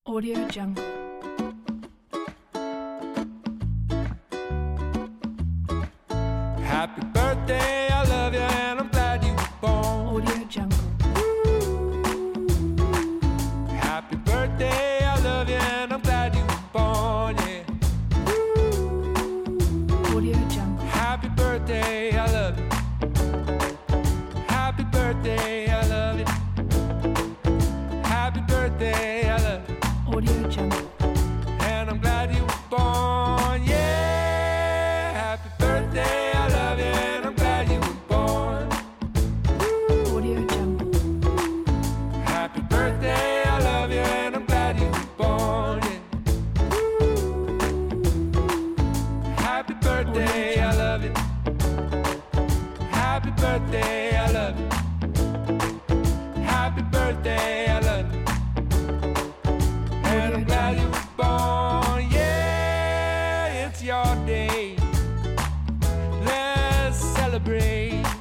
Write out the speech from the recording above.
Audio Jungle. Happy birthday, I love you and I'm glad you were born. Audio Jungle. Happy birthday, I love you and I'm glad you were born, yeah. Audio Jungle. Happy birthday, I love you. Happy birthday, I love you. Happy birthday, I love you. Audio Jungle. And I'm glad you were born, yeah. Happy birthday, I love you and I'm glad you were born. Audio Jungle. Happy birthday, I love you and I'm glad you were born, yeah. Happy birthday, I love you. Happy birthday, I love you. Happy birthday, I love you. And I'm glad you were born, yeah. It's your day. Let's celebrate.